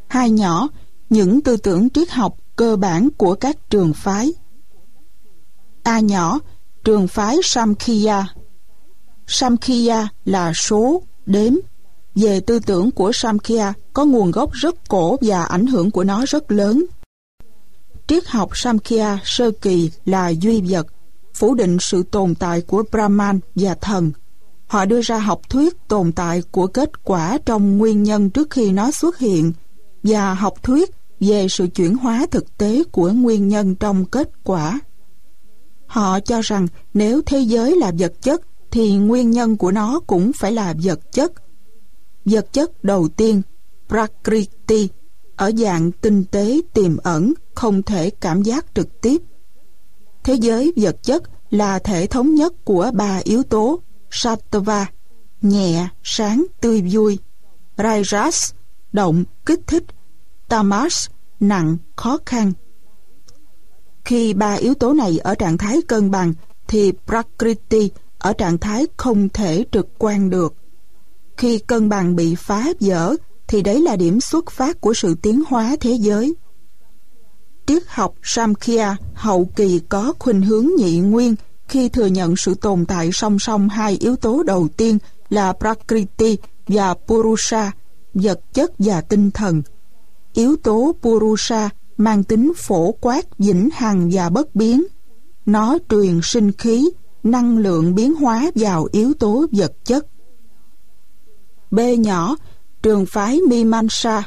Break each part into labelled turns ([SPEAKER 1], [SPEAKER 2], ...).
[SPEAKER 1] Hai nhỏ, những tư tưởng triết học cơ bản của các trường phái. A nhỏ, trường phái Samkhya. Samkhya là số, đếm. Về tư tưởng của Samkhya có nguồn gốc rất cổ và ảnh hưởng của nó rất lớn. Triết học Samkhya sơ kỳ là duy vật, phủ định sự tồn tại của Brahman và thần. Họ đưa ra học thuyết tồn tại của kết quả trong nguyên nhân trước khi nó xuất hiện, và học thuyết về sự chuyển hóa thực tế của nguyên nhân trong kết quả. Họ cho rằng nếu thế giới là vật chất thì nguyên nhân của nó cũng phải là vật chất. Vật chất đầu tiên, Prakriti, ở dạng tinh tế tiềm ẩn, không thể cảm giác trực tiếp. Thế giới vật chất là thể thống nhất của ba yếu tố: Sattva, nhẹ, sáng, tươi vui; Rajas, động, kích thích; Tamas, nặng, khó khăn. Khi ba yếu tố này ở trạng thái cân bằng thì Prakriti ở trạng thái không thể trực quan được. Khi cân bằng bị phá vỡ thì đấy là điểm xuất phát của sự tiến hóa thế giới. Triết học Samkhya hậu kỳ có khuynh hướng nhị nguyên khi thừa nhận sự tồn tại song song hai yếu tố đầu tiên là Prakriti và Purusha, vật chất và tinh thần. Yếu tố Purusha mang tính phổ quát, vĩnh hằng và bất biến. Nó truyền sinh khí, năng lượng biến hóa vào yếu tố vật chất. B nhỏ, trường phái Mimamsa.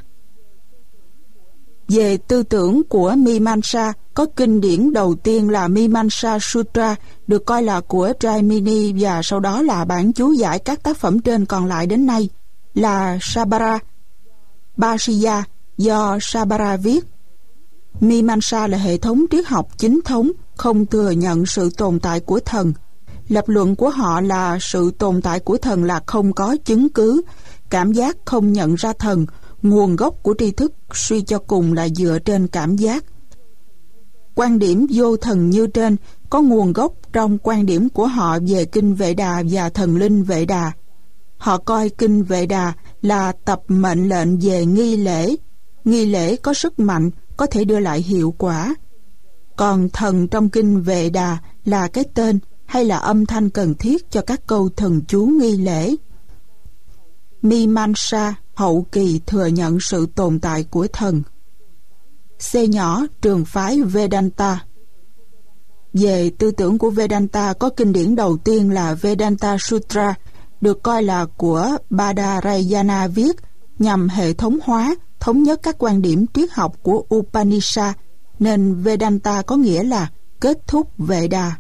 [SPEAKER 1] Về tư tưởng của Mimamsa, có kinh điển đầu tiên là Mimamsa Sutra, được coi là của Jaimini, và sau đó là bản chú giải các tác phẩm trên còn lại đến nay, là Sabara Bhashya do Sabara viết. Mimamsa là hệ thống triết học chính thống, không thừa nhận sự tồn tại của thần. Lập luận của họ là sự tồn tại của thần là không có chứng cứ, cảm giác không nhận ra thần, nguồn gốc của tri thức suy cho cùng là dựa trên cảm giác. Quan điểm vô thần như trên có nguồn gốc trong quan điểm của họ về kinh Vệ Đà và thần linh Vệ Đà. Họ coi kinh Vệ Đà là tập mệnh lệnh về nghi lễ. Nghi lễ có sức mạnh, có thể đưa lại hiệu quả. Còn thần trong kinh Vệ Đà là cái tên hay là âm thanh cần thiết cho các câu thần chú nghi lễ. Mimamsa hậu kỳ thừa nhận sự tồn tại của thần. C nhỏ, trường phái Vedanta. Về tư tưởng của Vedanta có kinh điển đầu tiên là Vedanta Sutra, được coi là của Badarayana viết nhằm hệ thống hóa, thống nhất các quan điểm triết học của Upanishad, nên Vedanta có nghĩa là kết thúc Vệ Đà.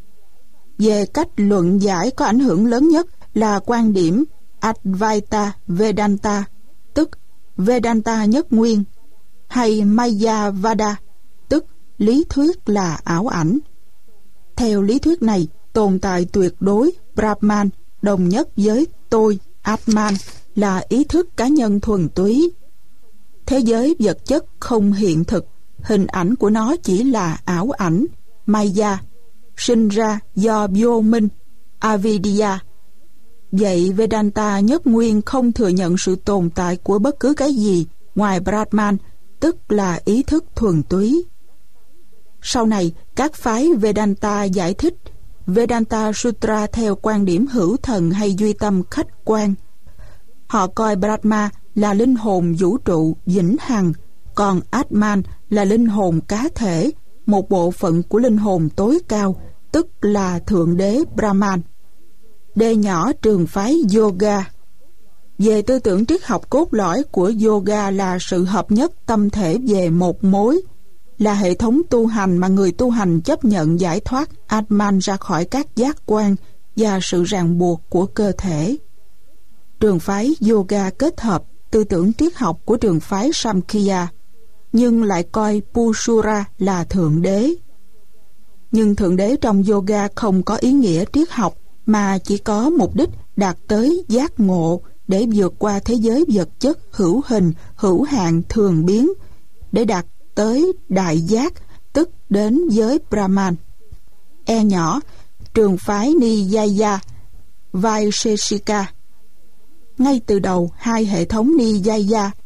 [SPEAKER 1] Về cách luận giải có ảnh hưởng lớn nhất là quan điểm Advaita Vedanta, tức Vedanta nhất nguyên, hay Mayavada, tức lý thuyết là ảo ảnh. Theo lý thuyết này, tồn tại tuyệt đối Brahman đồng nhất với tôi, Atman, là ý thức cá nhân thuần túy. Thế giới vật chất không hiện thực, hình ảnh của nó chỉ là ảo ảnh, Maya, sinh ra do vô minh, Avidya. Vậy Vedanta nhất nguyên không thừa nhận sự tồn tại của bất cứ cái gì ngoài Brahman, tức là ý thức thuần túy. Sau này, các phái Vedanta giải thích Vedanta Sutra theo quan điểm hữu thần hay duy tâm khách quan. Họ coi Brahma là linh hồn vũ trụ vĩnh hằng, còn Atman là linh hồn cá thể, một bộ phận của linh hồn tối cao, tức là Thượng Đế Brahman. D nhỏ, trường phái Yoga. Về tư tưởng triết học cốt lõi của Yoga là sự hợp nhất tâm thể về một mối, là hệ thống tu hành mà người tu hành chấp nhận giải thoát Atman ra khỏi các giác quan và sự ràng buộc của cơ thể. Trường phái Yoga kết hợp tư tưởng triết học của trường phái Samkhya, nhưng lại coi Pushura là Thượng Đế. Nhưng Thượng Đế trong Yoga không có ý nghĩa triết học, mà chỉ có mục đích đạt tới giác ngộ để vượt qua thế giới vật chất hữu hình, hữu hạn, thường biến, để đạt tới đại giác, tức đến với Brahman. E nhỏ, trường phái Niyaya, Vaisheshika. Ngay từ đầu, hai hệ thống Niyaya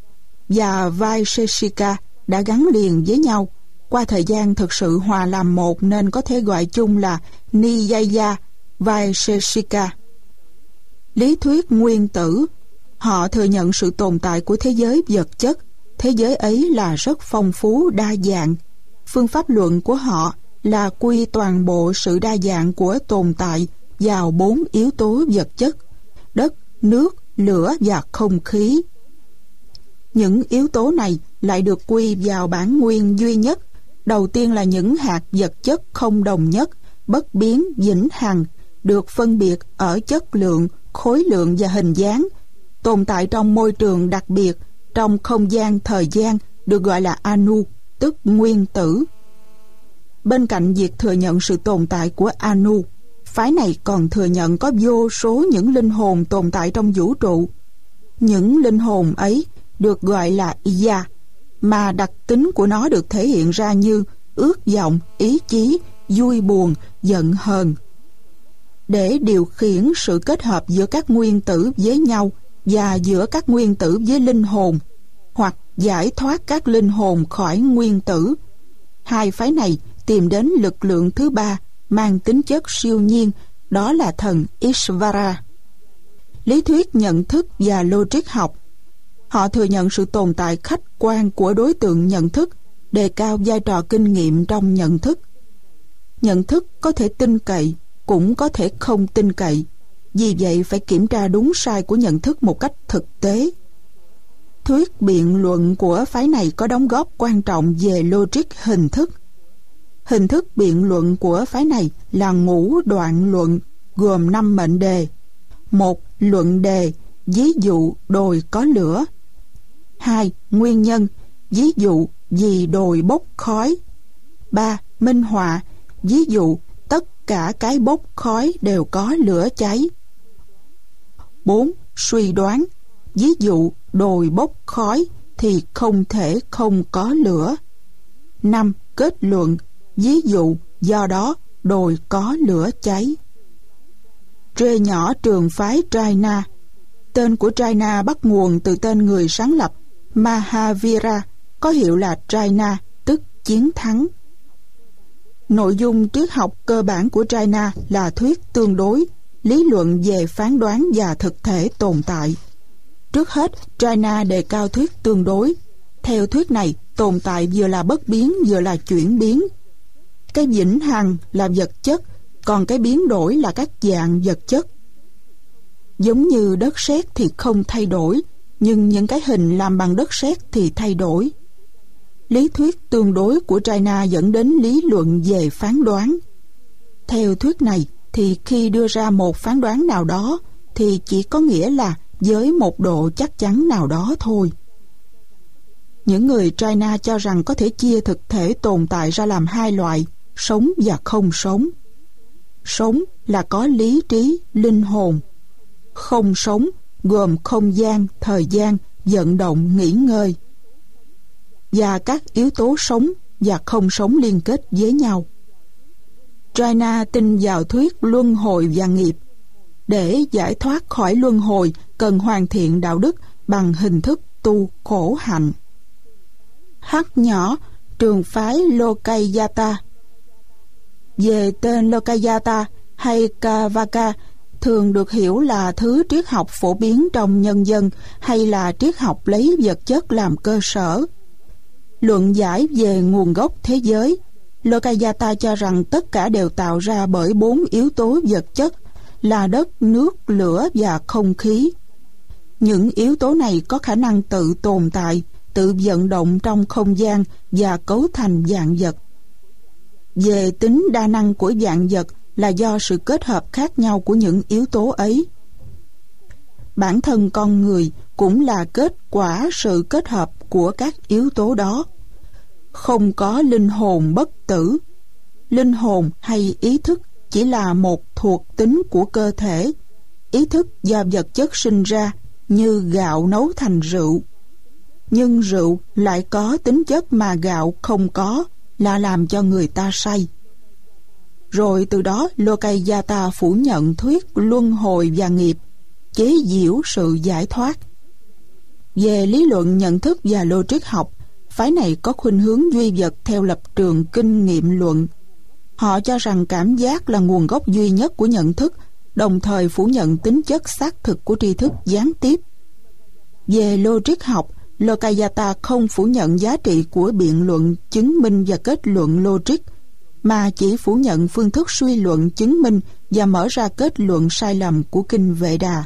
[SPEAKER 1] và Vaisheshika đã gắn liền với nhau. Qua thời gian thực sự hòa làm một nên có thể gọi chung là Niyaya Vaisheshika. Lý thuyết nguyên tử. Họ thừa nhận sự tồn tại của thế giới vật chất. Thế giới ấy là rất phong phú, đa dạng. Phương pháp luận của họ là quy toàn bộ sự đa dạng của tồn tại vào 4 yếu tố vật chất: đất, nước, lửa và không khí. Những yếu tố này lại được quy vào bản nguyên duy nhất. Đầu tiên là những hạt vật chất không đồng nhất, bất biến, vĩnh hằng, được phân biệt ở chất lượng, khối lượng và hình dáng, tồn tại trong môi trường đặc biệt, trong không gian, thời gian, được gọi là anu, tức nguyên tử. Bên cạnh việc thừa nhận sự tồn tại của anu, phái này còn thừa nhận có vô số những linh hồn tồn tại trong vũ trụ. Những linh hồn ấy được gọi là iya, mà đặc tính của nó được thể hiện ra như ước vọng, ý chí, vui buồn, giận hờn. Để điều khiển sự kết hợp giữa các nguyên tử với nhau và giữa các nguyên tử với linh hồn, hoặc giải thoát các linh hồn khỏi nguyên tử, hai phái này tìm đến lực lượng thứ ba mang tính chất siêu nhiên, đó là thần Ishvara. Lý thuyết nhận thức và logic học. Họ thừa nhận sự tồn tại khách quan của đối tượng nhận thức, đề cao vai trò kinh nghiệm trong nhận thức. Nhận thức có thể tin cậy, cũng có thể không tin cậy. Vì vậy phải kiểm tra đúng sai của nhận thức một cách thực tế. Thuyết biện luận của phái này có đóng góp quan trọng về logic hình thức. Hình thức biện luận của phái này là ngũ đoạn luận, gồm 5 mệnh đề. 1. Luận đề, ví dụ đồi có lửa. 2. Nguyên nhân, ví dụ vì đồi bốc khói. 3. Minh họa, ví dụ tất cả cái bốc khói đều có lửa cháy. 4. Suy đoán, ví dụ đồi bốc khói thì không thể không có lửa. 5. Kết luận, ví dụ do đó đồi có lửa cháy. Rê nhỏ trường phái Jaina. Tên của Jaina bắt nguồn từ tên người sáng lập Mahavira, có hiệu là Jaina, tức chiến thắng. Nội dung triết học cơ bản của Jaina là thuyết tương đối, lý luận về phán đoán và thực thể tồn tại. Trước hết, Jaina đề cao thuyết tương đối. Theo thuyết này, tồn tại vừa là bất biến vừa là chuyển biến. Cái vĩnh hằng là vật chất, còn cái biến đổi là các dạng vật chất. Giống như đất sét thì không thay đổi, nhưng những cái hình làm bằng đất sét thì thay đổi. Lý thuyết tương đối của Jaina dẫn đến lý luận về phán đoán. Theo thuyết này thì khi đưa ra một phán đoán nào đó thì chỉ có nghĩa là với một độ chắc chắn nào đó thôi. Những người Jaina cho rằng có thể chia thực thể tồn tại ra làm 2 loại, sống và không sống. Sống là có lý trí, linh hồn. Không sống gồm không gian, thời gian, vận động, nghỉ ngơi. Và các yếu tố sống và không sống liên kết với nhau. Jaina tin vào thuyết luân hồi và nghiệp. Để giải thoát khỏi luân hồi cần hoàn thiện đạo đức bằng hình thức tu khổ hạnh. H nhỏ, trường phái Lokayata. Về tên Lokayata hay Kavaka thường được hiểu là thứ triết học phổ biến trong nhân dân hay là triết học lấy vật chất làm cơ sở. Luận giải về nguồn gốc thế giới, Lokayata cho rằng tất cả đều tạo ra bởi 4 yếu tố vật chất là đất, nước, lửa và không khí. Những yếu tố này có khả năng tự tồn tại, tự vận động trong không gian và cấu thành vạn vật. Về tính đa năng của vạn vật là do sự kết hợp khác nhau của những yếu tố ấy. Bản thân con người cũng là kết quả sự kết hợp của các yếu tố đó. Không có linh hồn bất tử. Linh hồn hay ý thức chỉ là một thuộc tính của cơ thể. Ý thức do vật chất sinh ra, như gạo nấu thành rượu. Nhưng rượu lại có tính chất mà gạo không có, là làm cho người ta say. Rồi từ đó Lokayata phủ nhận thuyết luân hồi và nghiệp, chế giễu sự giải thoát. Về lý luận nhận thức và logic học, phái này có khuynh hướng duy vật theo lập trường kinh nghiệm luận. Họ cho rằng cảm giác là nguồn gốc duy nhất của nhận thức, đồng thời phủ nhận tính chất xác thực của tri thức gián tiếp. Về logic học, Lokayata không phủ nhận giá trị của biện luận, chứng minh và kết luận logic, mà chỉ phủ nhận phương thức suy luận, chứng minh và mở ra kết luận sai lầm của kinh Vệ Đà.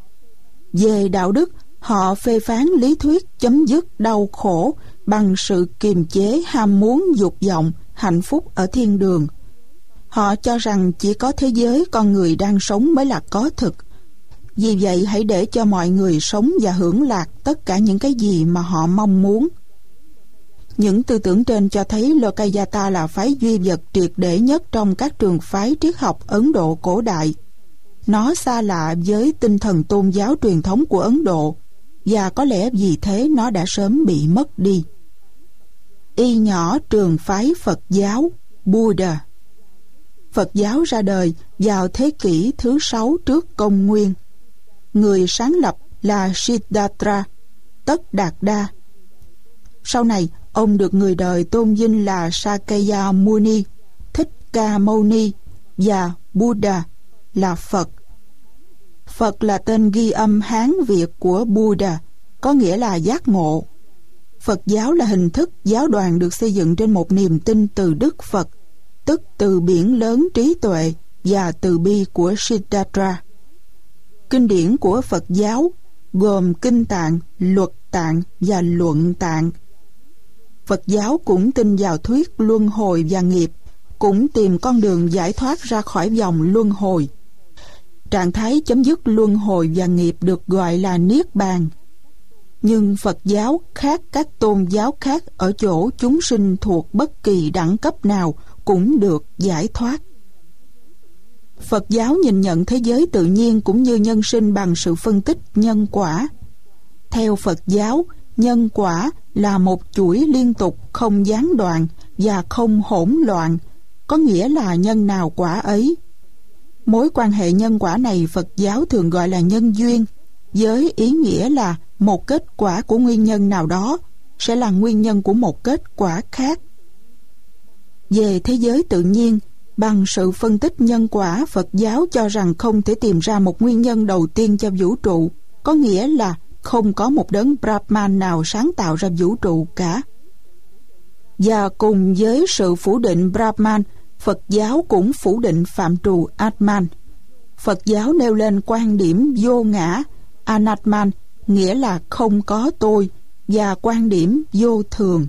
[SPEAKER 1] Về đạo đức, họ phê phán lý thuyết chấm dứt đau khổ bằng sự kiềm chế ham muốn dục vọng, hạnh phúc ở thiên đường. Họ cho rằng chỉ có thế giới con người đang sống mới là có thực. Vì vậy hãy để cho mọi người sống và hưởng lạc tất cả những cái gì mà họ mong muốn. Những tư tưởng trên cho thấy Lokayata là phái duy vật triệt để nhất trong các trường phái triết học Ấn Độ cổ đại. Nó xa lạ với tinh thần tôn giáo truyền thống của Ấn Độ, và có lẽ vì thế nó đã sớm bị mất đi. Y nhỏ trường phái Phật giáo Buddha. Phật giáo ra đời vào thế kỷ thứ 6 trước công nguyên. Người sáng lập là Siddhartha Tất Đạt Đa. Sau này, ông được người đời tôn vinh là Sakya Muni, Thích Ca Mâu Ni và Buddha là Phật. Phật là tên ghi âm Hán Việt của Buddha, có nghĩa là giác ngộ. Phật giáo là hình thức giáo đoàn được xây dựng trên một niềm tin từ Đức Phật, tức từ biển lớn trí tuệ và từ bi của Siddhartha. Kinh điển của Phật giáo gồm Kinh Tạng, Luật Tạng và Luận Tạng. Phật giáo cũng tin vào thuyết luân hồi và nghiệp, cũng tìm con đường giải thoát ra khỏi vòng luân hồi. Trạng thái chấm dứt luân hồi và nghiệp được gọi là Niết Bàn. Nhưng Phật giáo khác các tôn giáo khác ở chỗ chúng sinh thuộc bất kỳ đẳng cấp nào cũng được giải thoát. Phật giáo nhìn nhận thế giới tự nhiên cũng như nhân sinh bằng sự phân tích nhân quả. Theo Phật giáo, nhân quả là một chuỗi liên tục không gián đoạn và không hỗn loạn, có nghĩa là nhân nào quả ấy. Mối quan hệ nhân quả này Phật giáo thường gọi là nhân duyên, với ý nghĩa là một kết quả của nguyên nhân nào đó sẽ là nguyên nhân của một kết quả khác. Về thế giới tự nhiên, bằng sự phân tích nhân quả, Phật giáo cho rằng không thể tìm ra một nguyên nhân đầu tiên cho vũ trụ, có nghĩa là không có một đấng Brahman nào sáng tạo ra vũ trụ cả. Và cùng với sự phủ định Brahman, Phật giáo cũng phủ định phạm trù Atman. Phật giáo nêu lên quan điểm vô ngã, Anatman, nghĩa là không có tôi, và quan điểm vô thường.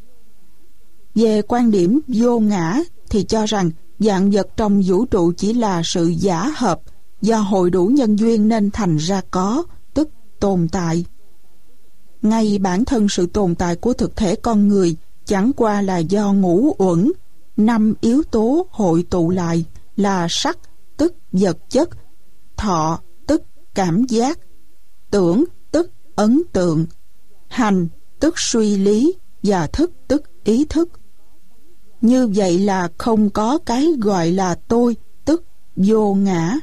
[SPEAKER 1] Về quan điểm vô ngã thì cho rằng vạn vật trong vũ trụ chỉ là sự giả hợp, do hội đủ nhân duyên nên thành ra có, tức tồn tại. Ngay bản thân sự tồn tại của thực thể con người chẳng qua là do ngũ uẩn, 5 yếu tố hội tụ lại là sắc, tức vật chất, thọ, tức cảm giác, tưởng, tức ấn tượng, hành, tức suy lý, và thức, tức ý thức. Như vậy là không có cái gọi là tôi, tức vô ngã.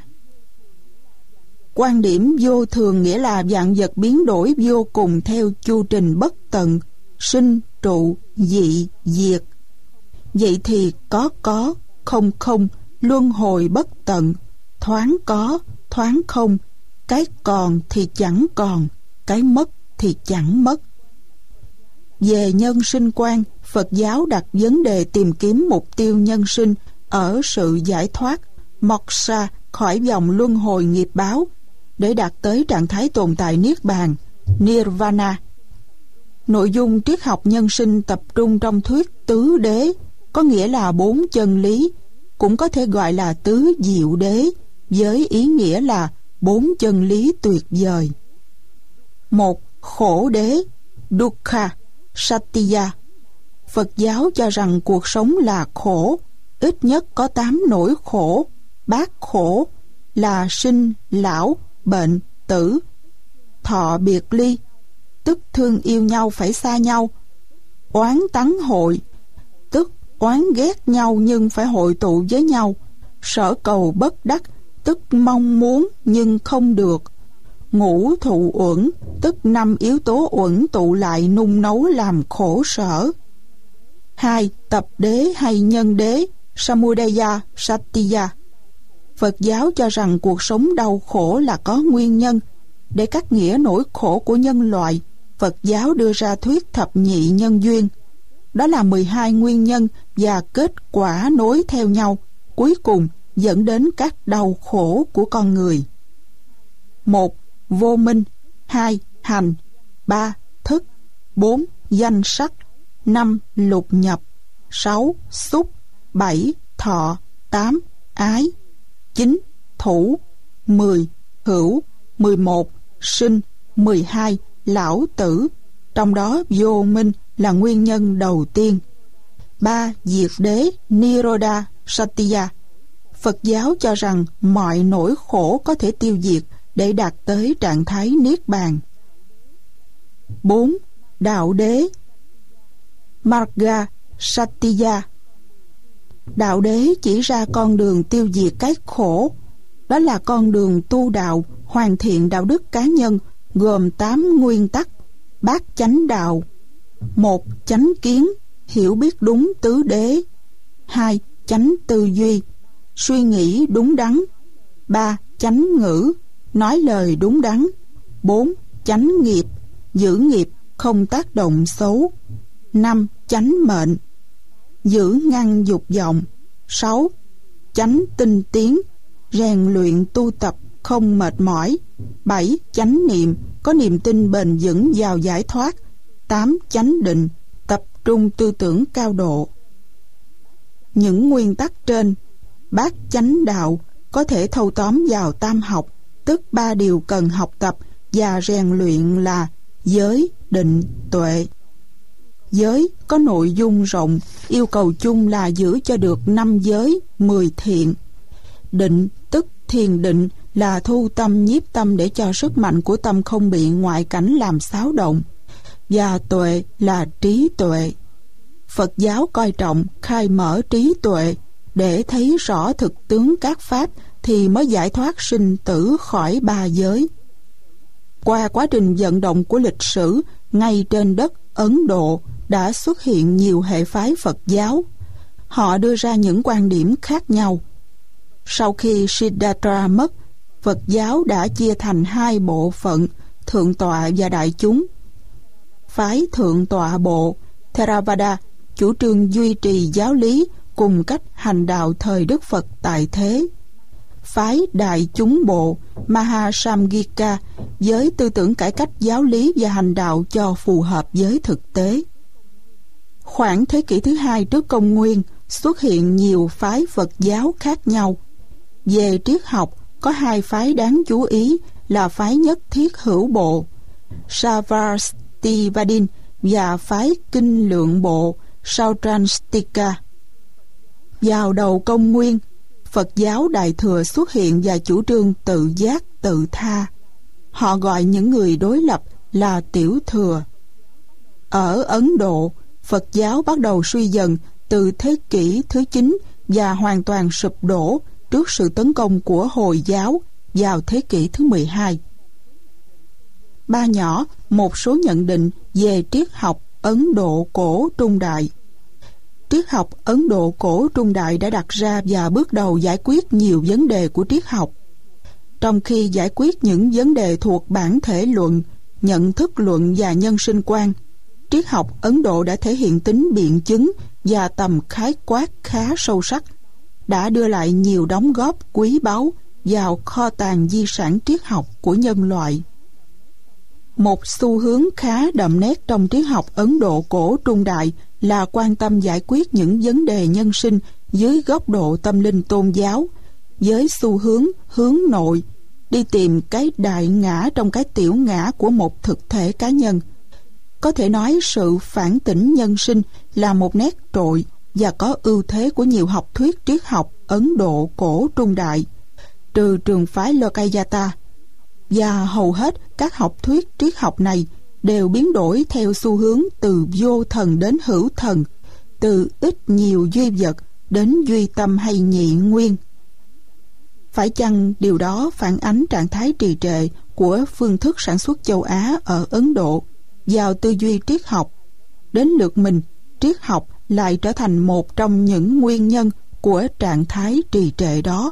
[SPEAKER 1] Quan điểm vô thường nghĩa là vạn vật biến đổi vô cùng theo chu trình bất tận, sinh, trụ, dị, diệt. Vậy thì có, không không, luân hồi bất tận, thoáng có, thoáng không, cái còn thì chẳng còn, cái mất thì chẳng mất. Về nhân sinh quan, Phật giáo đặt vấn đề tìm kiếm mục tiêu nhân sinh ở sự giải thoát, moksha, khỏi vòng luân hồi nghiệp báo, để đạt tới trạng thái tồn tại Niết Bàn, Nirvana. Nội dung triết học nhân sinh tập trung trong thuyết tứ đế, có nghĩa là 4 chân lý, cũng có thể gọi là tứ diệu đế, với ý nghĩa là 4 chân lý tuyệt vời. 1. Khổ đế, Dukkha, Satya. Phật giáo cho rằng cuộc sống là khổ, ít nhất có 8 nỗi khổ, bát khổ là sinh, lão, bệnh, tử, thọ biệt ly, tức thương yêu nhau phải xa nhau, oán tắng hội, tức oán ghét nhau nhưng phải hội tụ với nhau, sở cầu bất đắc, tức mong muốn nhưng không được, Ngũ thụ uẩn, tức 5 yếu tố uẩn tụ lại nung nấu làm khổ sở. 2. Tập đế hay nhân đế, Samudaya Satya. Phật giáo cho rằng cuộc sống đau khổ là có nguyên nhân. Để cắt nghĩa nỗi khổ của nhân loại, Phật giáo đưa ra thuyết thập nhị nhân duyên. Đó là 12 nguyên nhân và kết quả nối theo nhau, cuối cùng dẫn đến các đau khổ của con người. 1. Vô minh. 2. Hành. 3. Thức. 4. Danh sắc. 5. Lục nhập. 6. Xúc. 7. Thọ. 8. Ái. 9. Thủ. 10. Hữu. 11. Sinh. 12. Lão tử. Trong đó vô minh là nguyên nhân đầu tiên. 3. Diệt đế, Nirodha Satya. Phật giáo cho rằng mọi nỗi khổ có thể tiêu diệt để đạt tới trạng thái niết bàn. 4. Đạo đế, Marga Satya. Đạo đế chỉ ra con đường tiêu diệt cái khổ. Đó là con đường tu đạo, hoàn thiện đạo đức cá nhân, gồm 8 nguyên tắc: bát chánh đạo. 1. Chánh kiến, hiểu biết đúng tứ đế. 2. Chánh tư duy, suy nghĩ đúng đắn. 3. Chánh ngữ, nói lời đúng đắn. 4. Chánh nghiệp, giữ nghiệp không tác động xấu. 5. Chánh mệnh, giữ ngăn dục vọng. 6. Chánh tinh tiến, rèn luyện tu tập không mệt mỏi. 7. Chánh niệm, có niềm tin bền vững vào giải thoát. 8. Chánh định, tập trung tư tưởng cao độ. Những nguyên tắc trên, bát chánh đạo, có thể thâu tóm vào tam học, tức 3 điều cần học tập và rèn luyện là giới, định, tuệ. Giới có nội dung rộng, yêu cầu chung là giữ cho được 5 giới, 10 thiện. Định, tức thiền định, là thu tâm nhiếp tâm để cho sức mạnh của tâm không bị ngoại cảnh làm xáo động. Và tuệ là trí tuệ. Phật giáo coi trọng khai mở trí tuệ để thấy rõ thực tướng các pháp thì mới giải thoát sinh tử khỏi 3 giới. Qua quá trình vận động của lịch sử, ngay trên đất Ấn Độ đã xuất hiện nhiều hệ phái Phật giáo. Họ đưa ra những quan điểm khác nhau. Sau khi Siddhartha mất, Phật giáo đã chia thành 2 bộ phận, thượng tọa và đại chúng. Phái thượng tọa bộ Theravada chủ trương duy trì giáo lý cùng cách hành đạo thời Đức Phật tại thế. Phái đại chúng bộ Mahasamgika với tư tưởng cải cách giáo lý và hành đạo cho phù hợp với thực tế. Khoảng thế kỷ thứ 2 trước công nguyên xuất hiện nhiều phái Phật giáo khác nhau. Về triết học có 2 phái đáng chú ý là phái nhất thiết hữu bộ Sarvastivadin và phái kinh lượng bộ Sautranstika. Vào đầu công nguyên, Phật giáo Đại Thừa xuất hiện và chủ trương tự giác tự tha. Họ gọi những người đối lập là tiểu thừa. Ở Ấn Độ, Phật giáo bắt đầu suy dần từ thế kỷ thứ 9 và hoàn toàn sụp đổ trước sự tấn công của Hồi giáo vào thế kỷ thứ 12. Ba nhỏ một số nhận định về triết học Ấn Độ cổ trung đại. Triết học Ấn Độ cổ trung đại đã đặt ra và bước đầu giải quyết nhiều vấn đề của triết học. Trong khi giải quyết những vấn đề thuộc bản thể luận, nhận thức luận và nhân sinh quan, triết học Ấn Độ đã thể hiện tính biện chứng và tầm khái quát khá sâu sắc, đã đưa lại nhiều đóng góp quý báu vào kho tàng di sản triết học của nhân loại. Một xu hướng khá đậm nét trong triết học Ấn Độ cổ trung đại là quan tâm giải quyết những vấn đề nhân sinh dưới góc độ tâm linh tôn giáo, với xu hướng hướng nội, đi tìm cái đại ngã trong cái tiểu ngã của một thực thể cá nhân. Có thể nói sự phản tỉnh nhân sinh là một nét trội và có ưu thế của nhiều học thuyết triết học Ấn Độ cổ trung đại, trừ trường phái Lokayata, và hầu hết các học thuyết triết học này đều biến đổi theo xu hướng từ vô thần đến hữu thần, từ ít nhiều duy vật đến duy tâm hay nhị nguyên. Phải chăng điều đó phản ánh trạng thái trì trệ của phương thức sản xuất châu Á ở Ấn Độ vào tư duy triết học. Đến lượt mình, triết học lại trở thành một trong những nguyên nhân của trạng thái trì trệ đó.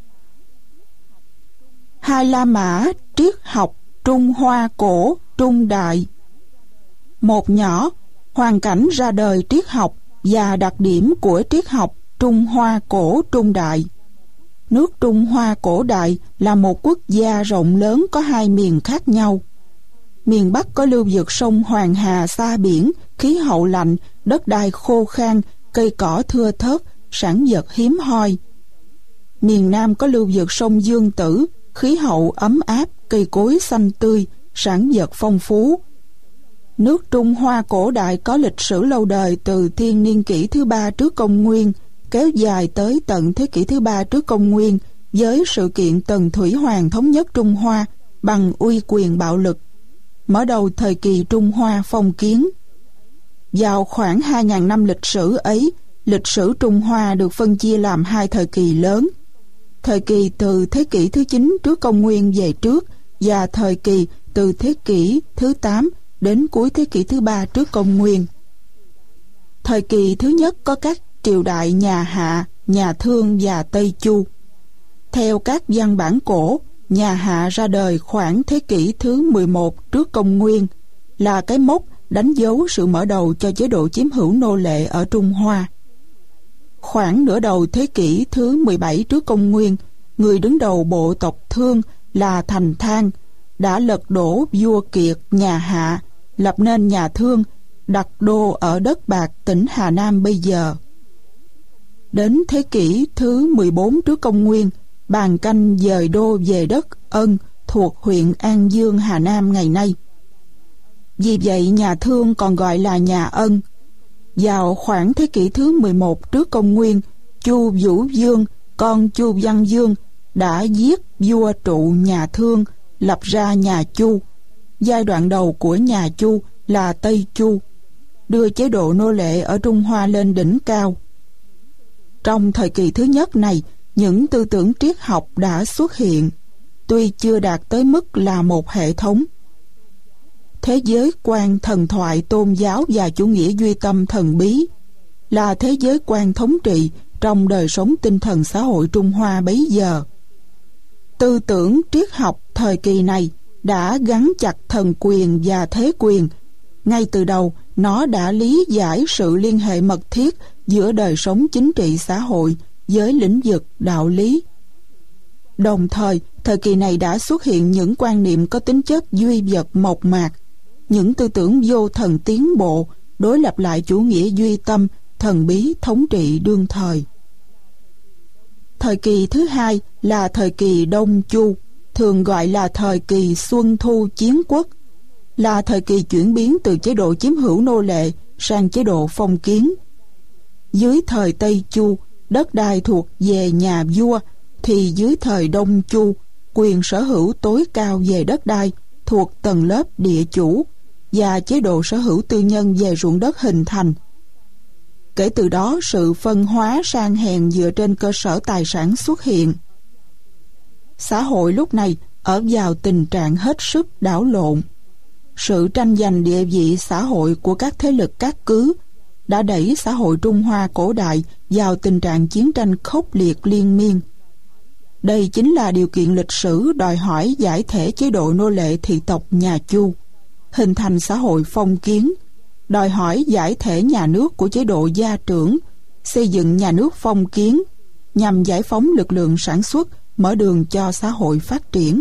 [SPEAKER 1] Hai La Mã triết học Trung Hoa cổ trung đại. Một nhỏ, hoàn cảnh ra đời triết học và đặc điểm của triết học Trung Hoa cổ trung đại. Nước Trung Hoa cổ đại là một quốc gia rộng lớn có hai miền khác nhau. Miền Bắc có lưu vực sông Hoàng Hà xa biển, khí hậu lạnh, đất đai khô khan, cây cỏ thưa thớt, sản vật hiếm hoi. Miền Nam có lưu vực sông Dương Tử, khí hậu ấm áp, cây cối xanh tươi, sản vật phong phú. Nước Trung Hoa cổ đại có lịch sử lâu đời từ thiên niên kỷ thứ 3 trước công nguyên, kéo dài tới tận thế kỷ thứ 3 trước công nguyên, với sự kiện Tần Thủy Hoàng thống nhất Trung Hoa bằng uy quyền bạo lực, mở đầu thời kỳ Trung Hoa phong kiến. Vào khoảng 2.000 năm lịch sử ấy, lịch sử Trung Hoa được phân chia làm hai thời kỳ lớn: thời kỳ từ thế kỷ thứ 9 trước công nguyên về trước và thời kỳ từ thế kỷ thứ 8 đến cuối thế kỷ thứ 3 trước công nguyên. Thời kỳ thứ nhất có các triều đại nhà Hạ, nhà Thương và Tây Chu. Theo các văn bản cổ, nhà Hạ ra đời khoảng thế kỷ thứ 11 trước công nguyên, là cái mốc đánh dấu sự mở đầu cho chế độ chiếm hữu nô lệ ở Trung Hoa. Khoảng nửa đầu thế kỷ thứ 17 trước công nguyên, người đứng đầu bộ tộc Thương là Thành Thang đã lật đổ vua Kiệt nhà Hạ, lập nên nhà Thương, đặt đô ở đất Bạc, tỉnh Hà Nam bây giờ. Đến thế kỷ thứ 14 trước công nguyên, Bàn Canh dời đô về đất Ân thuộc huyện An Dương, Hà Nam ngày nay. Vì vậy nhà Thương còn gọi là nhà Ân. Vào khoảng thế kỷ thứ 11 trước công nguyên, Chu Vũ Dương, con Chu Văn Dương, đã giết vua trụ nhà Thương, lập ra nhà Chu. Giai đoạn đầu của nhà Chu là Tây Chu, đưa chế độ nô lệ ở Trung Hoa lên đỉnh cao. Trong thời kỳ thứ nhất này, những tư tưởng triết học đã xuất hiện, tuy chưa đạt tới mức là một hệ thống. Thế giới quan thần thoại tôn giáo và chủ nghĩa duy tâm thần bí là thế giới quan thống trị trong đời sống tinh thần xã hội Trung Hoa bấy giờ. Tư tưởng triết học thời kỳ này đã gắn chặt thần quyền và thế quyền. Ngay từ đầu, nó đã lý giải sự liên hệ mật thiết giữa đời sống chính trị xã hội với lĩnh vực đạo lý. Đồng thời, thời kỳ này đã xuất hiện những quan niệm có tính chất duy vật mộc mạc, những tư tưởng vô thần tiến bộ, đối lập lại chủ nghĩa duy tâm, thần bí thống trị đương thời. Thời kỳ thứ hai là thời kỳ Đông Chu, thường gọi là thời kỳ Xuân Thu Chiến Quốc, là thời kỳ chuyển biến từ chế độ chiếm hữu nô lệ sang chế độ phong kiến. Dưới thời Tây Chu, đất đai thuộc về nhà vua, thì dưới thời Đông Chu, quyền sở hữu tối cao về đất đai thuộc tầng lớp địa chủ và chế độ sở hữu tư nhân về ruộng đất hình thành. Kể từ đó, sự phân hóa sang hèn dựa trên cơ sở tài sản xuất hiện. Xã hội lúc này ở vào tình trạng hết sức đảo lộn. Sự tranh giành địa vị xã hội của các thế lực cát cứ đã đẩy xã hội Trung Hoa cổ đại vào tình trạng chiến tranh khốc liệt liên miên. Đây chính là điều kiện lịch sử đòi hỏi giải thể chế độ nô lệ thị tộc nhà Chu, hình thành xã hội phong kiến, đòi hỏi giải thể nhà nước của chế độ gia trưởng, xây dựng nhà nước phong kiến nhằm giải phóng lực lượng sản xuất, mở đường cho xã hội phát triển.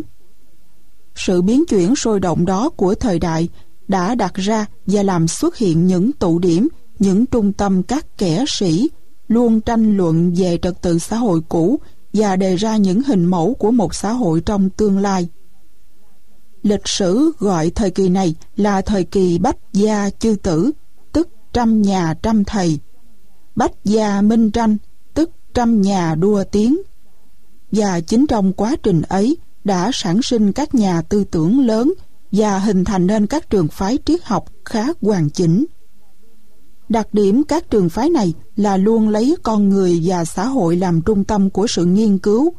[SPEAKER 1] Sự biến chuyển sôi động đó của thời đại đã đặt ra và làm xuất hiện những tụ điểm, những trung tâm các kẻ sĩ luôn tranh luận về trật tự xã hội cũ và đề ra những hình mẫu của một xã hội trong tương lai. Lịch sử gọi thời kỳ này là thời kỳ Bách gia chư tử, tức trăm nhà trăm thầy; Bách gia minh tranh, tức trăm nhà đua tiếng. Và chính trong quá trình ấy đã sản sinh các nhà tư tưởng lớn và hình thành nên các trường phái triết học khá hoàn chỉnh. Đặc điểm các trường phái này là luôn lấy con người và xã hội làm trung tâm của sự nghiên cứu,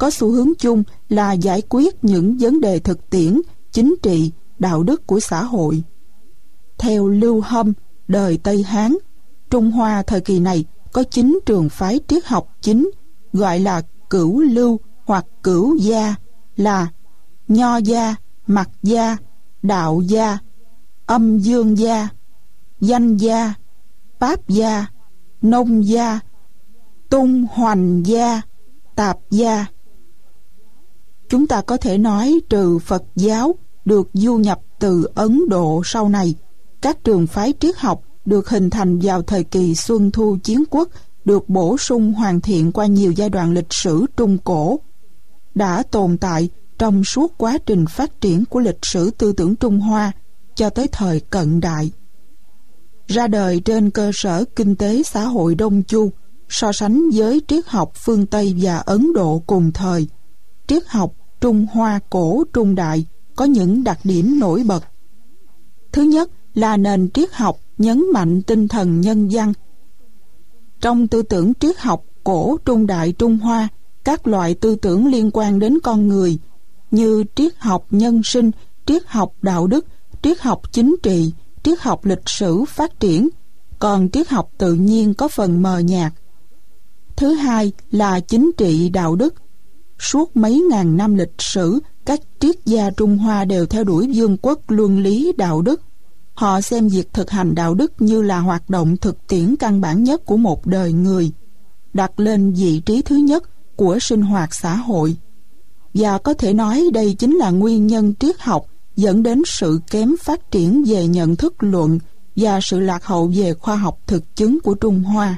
[SPEAKER 1] có xu hướng chung là giải quyết những vấn đề thực tiễn, chính trị, đạo đức của xã hội. Theo Lưu Hâm, đời Tây Hán, Trung Hoa thời kỳ này có 9 trường phái triết học chính, gọi là Cửu Lưu hoặc Cửu Gia, là Nho Gia, Mặc Gia, Đạo Gia, Âm Dương Gia, Danh Gia, Pháp Gia, Nông Gia, Tung Hoành Gia, Tạp Gia. Chúng ta có thể nói trừ Phật giáo được du nhập từ Ấn Độ sau này, các trường phái triết học được hình thành vào thời kỳ Xuân Thu Chiến Quốc được bổ sung hoàn thiện qua nhiều giai đoạn lịch sử Trung Cổ, đã tồn tại trong suốt quá trình phát triển của lịch sử tư tưởng Trung Hoa cho tới thời cận đại. Ra đời trên cơ sở kinh tế xã hội Đông Chu, so sánh với triết học phương Tây và Ấn Độ cùng thời, triết học Trung Hoa cổ trung đại có những đặc điểm nổi bật. Thứ nhất là nền triết học nhấn mạnh tinh thần nhân văn. Trong tư tưởng triết học cổ trung đại Trung Hoa, các loại tư tưởng liên quan đến con người như triết học nhân sinh, triết học đạo đức, triết học chính trị, triết học lịch sử phát triển, còn triết học tự nhiên có phần mờ nhạt. Thứ hai là chính trị đạo đức. Suốt mấy ngàn năm lịch sử, các triết gia Trung Hoa đều theo đuổi vương quốc luân lý đạo đức. Họ xem việc thực hành đạo đức như là hoạt động thực tiễn căn bản nhất của một đời người, đặt lên vị trí thứ nhất của sinh hoạt xã hội. Và có thể nói đây chính là nguyên nhân triết học dẫn đến sự kém phát triển về nhận thức luận và sự lạc hậu về khoa học thực chứng của Trung Hoa.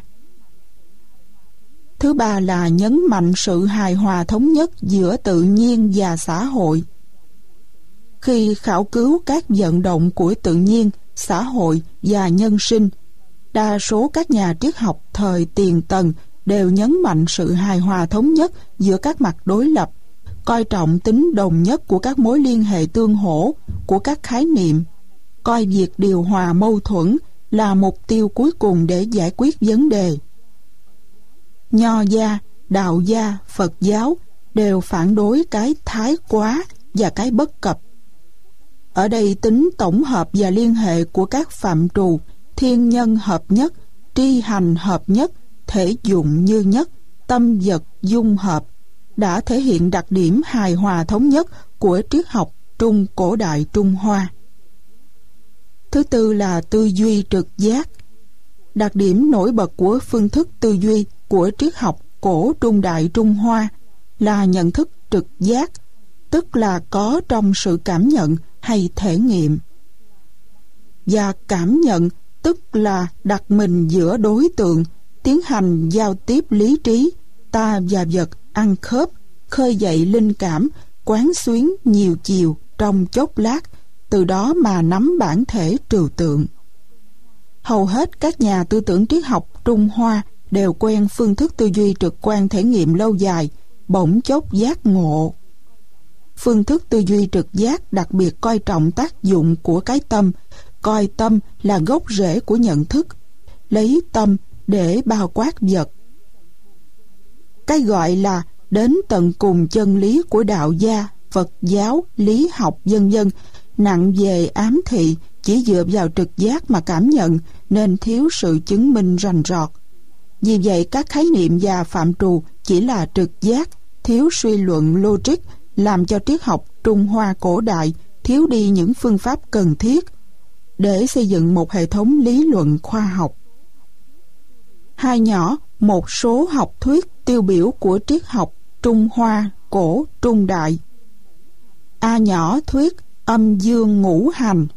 [SPEAKER 1] Thứ ba là nhấn mạnh sự hài hòa thống nhất giữa tự nhiên và xã hội. Khi khảo cứu các vận động của tự nhiên, xã hội và nhân sinh, đa số các nhà triết học thời Tiền Tần đều nhấn mạnh sự hài hòa thống nhất giữa các mặt đối lập, coi trọng tính đồng nhất của các mối liên hệ tương hỗ của các khái niệm, coi việc điều hòa mâu thuẫn là mục tiêu cuối cùng để giải quyết vấn đề. Nho gia, Đạo gia, Phật giáo đều phản đối cái thái quá và cái bất cập. Ở đây tính tổng hợp và liên hệ của các phạm trù thiên nhân hợp nhất, tri hành hợp nhất, thể dụng như nhất, tâm vật dung hợp đã thể hiện đặc điểm hài hòa thống nhất của triết học Trung cổ đại Trung Hoa. Thứ tư là tư duy trực giác. Đặc điểm nổi bật của phương thức tư duy của triết học cổ trung đại Trung Hoa là nhận thức trực giác, tức là có trong sự cảm nhận hay thể nghiệm. Và cảm nhận tức là đặt mình giữa đối tượng, tiến hành giao tiếp lý trí, ta và vật ăn khớp, khơi dậy linh cảm, quán xuyến nhiều chiều trong chốc lát, từ đó mà nắm bản thể trừu tượng. Hầu hết các nhà tư tưởng triết học Trung Hoa đều quen phương thức tư duy trực quan thể nghiệm lâu dài, bỗng chốc giác ngộ. Phương thức tư duy trực giác đặc biệt coi trọng tác dụng của cái tâm, coi tâm là gốc rễ của nhận thức, lấy tâm để bao quát vật. Cái gọi là đến tận cùng chân lý của đạo gia, Phật giáo, lý học vân vân nặng về ám thị, chỉ dựa vào trực giác mà cảm nhận nên thiếu sự chứng minh rành rọt. Vì vậy các khái niệm và phạm trù chỉ là trực giác, thiếu suy luận logic, làm cho triết học Trung Hoa cổ đại thiếu đi những phương pháp cần thiết để xây dựng một hệ thống lý luận khoa học. Hai nhỏ, một số học thuyết tiêu biểu của triết học Trung Hoa cổ trung đại. A nhỏ thuyết âm dương ngũ hành.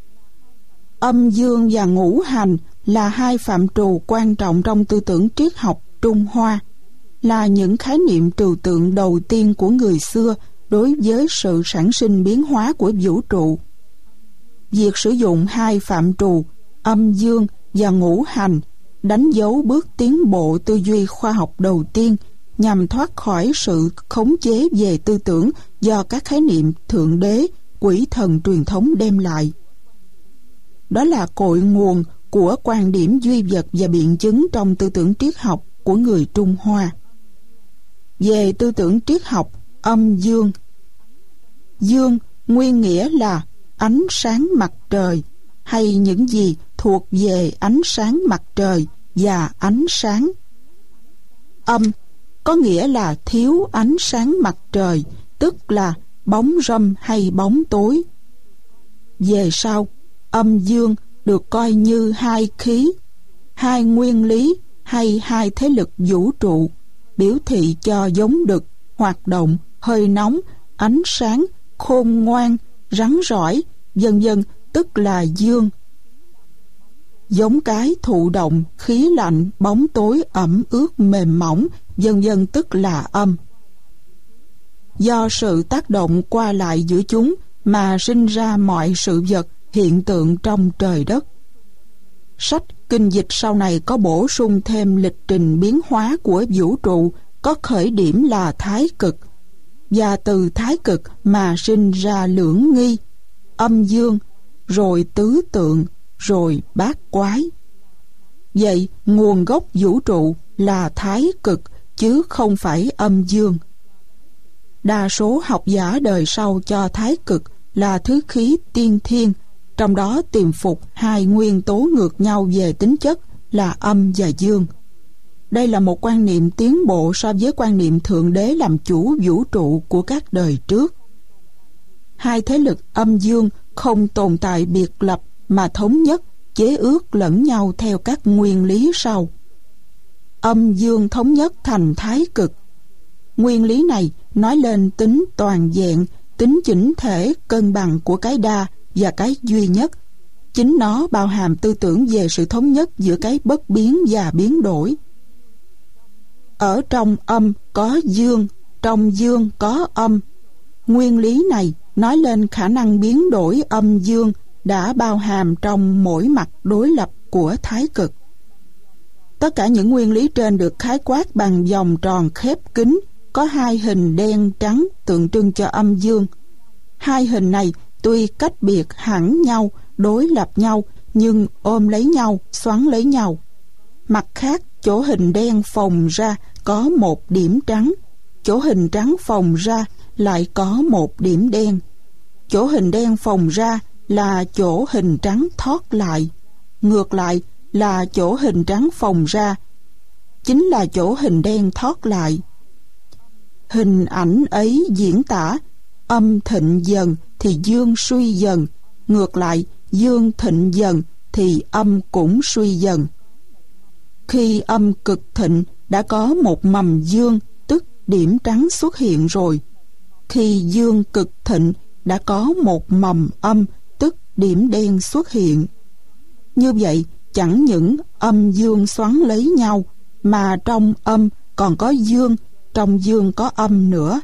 [SPEAKER 1] Âm dương và ngũ hành là hai phạm trù quan trọng trong tư tưởng triết học Trung Hoa, là những khái niệm trừu tượng đầu tiên của người xưa đối với sự sản sinh biến hóa của vũ trụ. Việc sử dụng hai phạm trù âm dương và ngũ hành đánh dấu bước tiến bộ tư duy khoa học đầu tiên nhằm thoát khỏi sự khống chế về tư tưởng do các khái niệm thượng đế, quỷ thần truyền thống đem lại. Đó là cội nguồn của quan điểm duy vật và biện chứng trong tư tưởng triết học của người Trung Hoa. Về tư tưởng triết học, âm dương. Dương nguyên nghĩa là ánh sáng mặt trời, hay những gì thuộc về ánh sáng mặt trời và ánh sáng. Âm có nghĩa là thiếu ánh sáng mặt trời, tức là bóng râm hay bóng tối. Về sau, âm dương được coi như hai khí, hai nguyên lý hay hai thế lực vũ trụ, biểu thị cho giống đực, hoạt động, hơi nóng, ánh sáng, khôn ngoan, rắn rỏi, vân vân, tức là dương. Giống cái thụ động, khí lạnh, bóng tối, ẩm ướt, mềm mỏng, vân vân, tức là âm. Do sự tác động qua lại giữa chúng mà sinh ra mọi sự vật, hiện tượng trong trời đất. Sách Kinh Dịch sau này có bổ sung thêm lịch trình biến hóa của vũ trụ, có khởi điểm là thái cực, và từ thái cực mà sinh ra lưỡng nghi, âm dương, rồi tứ tượng, rồi bát quái. Vậy nguồn gốc vũ trụ là thái cực chứ không phải âm dương. Đa số học giả đời sau cho thái cực là thứ khí tiên thiên, trong đó tìm phục hai nguyên tố ngược nhau về tính chất là âm và dương. Đây là một quan niệm tiến bộ so với quan niệm Thượng Đế làm chủ vũ trụ của các đời trước. Hai thế lực âm dương không tồn tại biệt lập mà thống nhất, chế ước lẫn nhau theo các nguyên lý sau. Âm dương thống nhất thành thái cực. Nguyên lý này nói lên tính toàn vẹn, tính chỉnh thể, cân bằng của cái đa và cái duy nhất. Chính nó bao hàm tư tưởng về sự thống nhất giữa cái bất biến và biến đổi. Ở trong âm có dương, trong dương có âm. Nguyên lý này nói lên khả năng biến đổi âm dương đã bao hàm trong mỗi mặt đối lập của thái cực. Tất cả những nguyên lý trên được khái quát bằng vòng tròn khép kín, có hai hình đen trắng tượng trưng cho âm dương. Hai hình này tuy cách biệt hẳn nhau, đối lập nhau, nhưng ôm lấy nhau, xoắn lấy nhau. Mặt khác, chỗ hình đen phồng ra có một điểm trắng, chỗ hình trắng phồng ra lại có một điểm đen. Chỗ hình đen phồng ra là chỗ hình trắng thoát lại, ngược lại là chỗ hình trắng phồng ra, chính là chỗ hình đen thoát lại. Hình ảnh ấy diễn tả âm thịnh dần thì dương suy dần, ngược lại dương thịnh dần thì âm cũng suy dần. Khi âm cực thịnh đã có một mầm dương, tức điểm trắng xuất hiện rồi. Khi dương cực thịnh đã có một mầm âm, tức điểm đen xuất hiện. Như vậy, chẳng những âm dương xoắn lấy nhau, mà trong âm còn có dương, trong dương có âm nữa.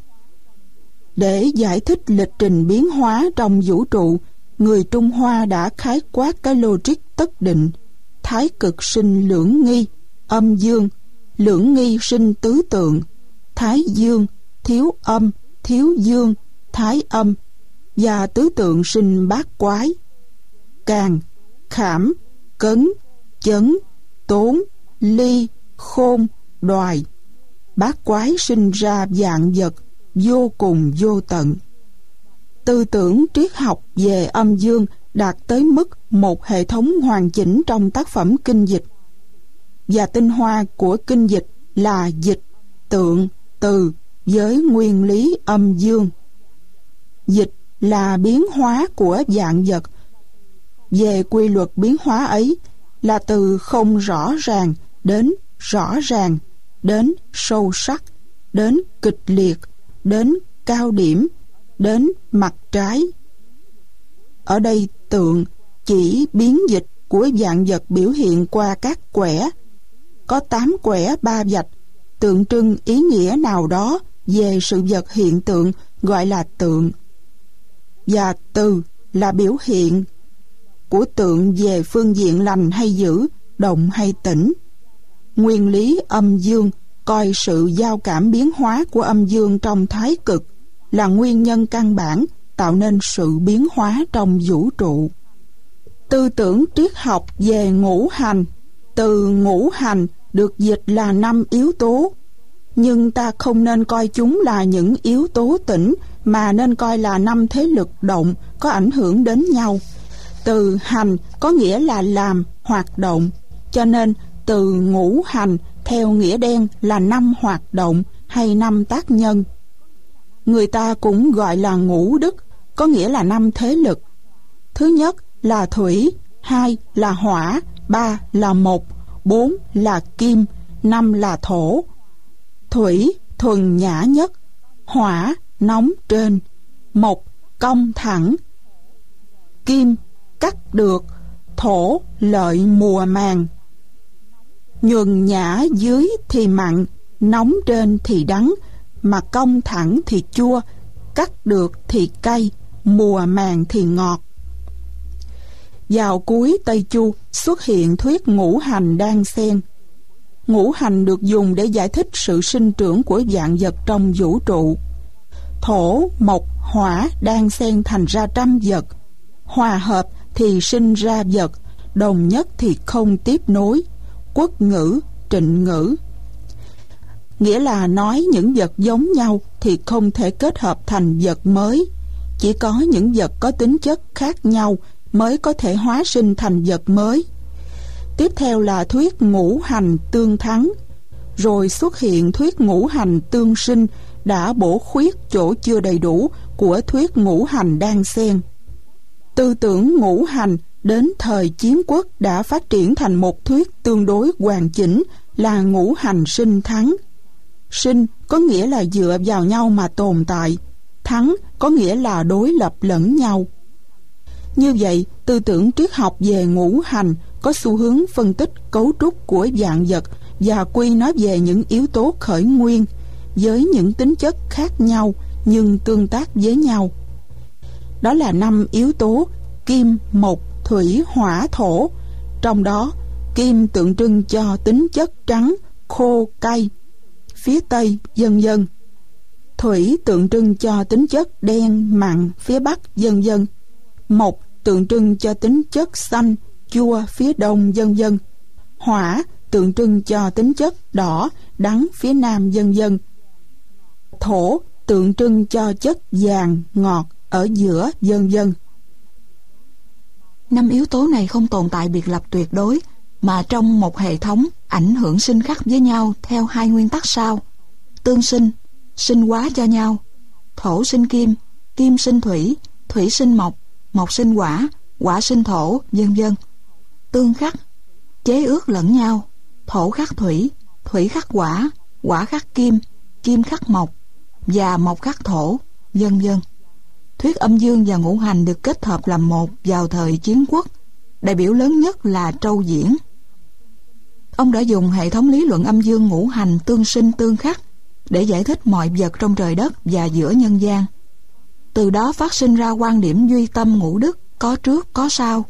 [SPEAKER 1] Để giải thích lịch trình biến hóa trong vũ trụ, người Trung Hoa đã khái quát cái logic tất định: thái cực sinh lưỡng nghi, âm dương; lưỡng nghi sinh tứ tượng, thái dương, thiếu âm, thiếu dương, thái âm; và tứ tượng sinh bát quái: càn, khảm, cấn, chấn, tốn, ly, khôn, đoài. Bát quái sinh ra vạn vật, vô cùng vô tận. Tư tưởng triết học về âm dương đạt tới mức một hệ thống hoàn chỉnh trong tác phẩm kinh dịch. Và tinh hoa của kinh dịch là dịch, tượng, từ với nguyên lý âm dương. Dịch là biến hóa của vạn vật. Về quy luật biến hóa ấy là từ không rõ ràng đến rõ ràng, đến sâu sắc, đến kịch liệt, đến cao điểm, đến mặt trái. Ở đây tượng chỉ biến dịch của vạn vật biểu hiện qua các quẻ. Có 8 quẻ 3 vạch, tượng trưng ý nghĩa nào đó về sự vật hiện tượng, gọi là tượng. Và từ là biểu hiện của tượng về phương diện lành hay dữ, động hay tĩnh. Nguyên lý âm dương coi sự giao cảm biến hóa của âm dương trong thái cực là nguyên nhân căn bản tạo nên sự biến hóa trong vũ trụ. Tư tưởng triết học về ngũ hành. Từ ngũ hành được dịch là 5 yếu tố: nhưng ta không nên coi chúng là những yếu tố tĩnh, mà nên coi là 5 thế lực động có ảnh hưởng đến nhau. Từ hành có nghĩa là làm, hoạt động, cho nên từ ngũ hành theo nghĩa đen là 5 hoạt động hay 5 tác nhân. Người ta cũng gọi là ngũ đức, có nghĩa là 5 thế lực. Thứ nhất là thủy, 2 là hỏa, 3 là mộc, 4 là kim, 5 là thổ. Thủy thuần nhã nhất, hỏa nóng trên, mộc cong thẳng, kim cắt được, thổ lợi mùa màng. Nhuần nhã dưới thì mặn, nóng trên thì đắng, mà cong thẳng thì chua, cắt được thì cay, mùa màng thì ngọt. Vào cuối Tây Chu xuất hiện thuyết ngũ hành đan xen. Ngũ hành được dùng để giải thích sự sinh trưởng của vạn vật trong vũ trụ. Thổ, mộc, hỏa đan xen thành ra trăm vật. Hòa hợp thì sinh ra vật, đồng nhất thì không tiếp nối. Quốc ngữ, trịnh ngữ. Nghĩa là nói những vật giống nhau thì không thể kết hợp thành vật mới. Chỉ có những vật có tính chất khác nhau mới có thể hóa sinh thành vật mới. Tiếp theo là thuyết ngũ hành tương thắng. Rồi xuất hiện thuyết ngũ hành tương sinh đã bổ khuyết chỗ chưa đầy đủ của thuyết ngũ hành đan xen. Tư tưởng ngũ hành đến thời Chiến Quốc đã phát triển thành một thuyết tương đối hoàn chỉnh là ngũ hành sinh thắng. Sinh có nghĩa là dựa vào nhau mà tồn tại, thắng có nghĩa là đối lập lẫn nhau. Như vậy, tư tưởng triết học về ngũ hành có xu hướng phân tích cấu trúc của vạn vật và quy nó về những yếu tố khởi nguyên với những tính chất khác nhau nhưng tương tác với nhau. Đó là 5 yếu tố kim, mộc, thủy, hỏa, thổ. Trong đó, kim tượng trưng cho tính chất trắng, khô, cay, phía Tây, vân vân. Thủy tượng trưng cho tính chất đen, mặn, phía Bắc, vân vân. Mộc tượng trưng cho tính chất xanh, chua, phía Đông, vân vân. Hỏa tượng trưng cho tính chất đỏ, đắng, phía Nam, vân vân. Thổ tượng trưng cho chất vàng, ngọt ở giữa, vân vân.
[SPEAKER 2] 5 yếu tố này không tồn tại biệt lập tuyệt đối, mà trong một hệ thống ảnh hưởng sinh khắc với nhau theo 2 nguyên tắc sau: tương sinh, sinh hóa cho nhau; thổ sinh kim, kim sinh thủy, thủy sinh mộc, mộc sinh hỏa, hỏa sinh thổ, vân vân. Tương khắc, chế ước lẫn nhau; thổ khắc thủy, thủy khắc hỏa, hỏa khắc kim, kim khắc mộc và mộc khắc thổ, vân vân. Thuyết âm dương và ngũ hành được kết hợp làm một vào thời Chiến Quốc. Đại biểu lớn nhất là Trâu Diễn. Ông đã dùng hệ thống lý luận âm dương ngũ hành tương sinh tương khắc để giải thích mọi vật trong trời đất và giữa nhân gian. Từ đó phát sinh ra quan điểm duy tâm ngũ đức, có trước có sau.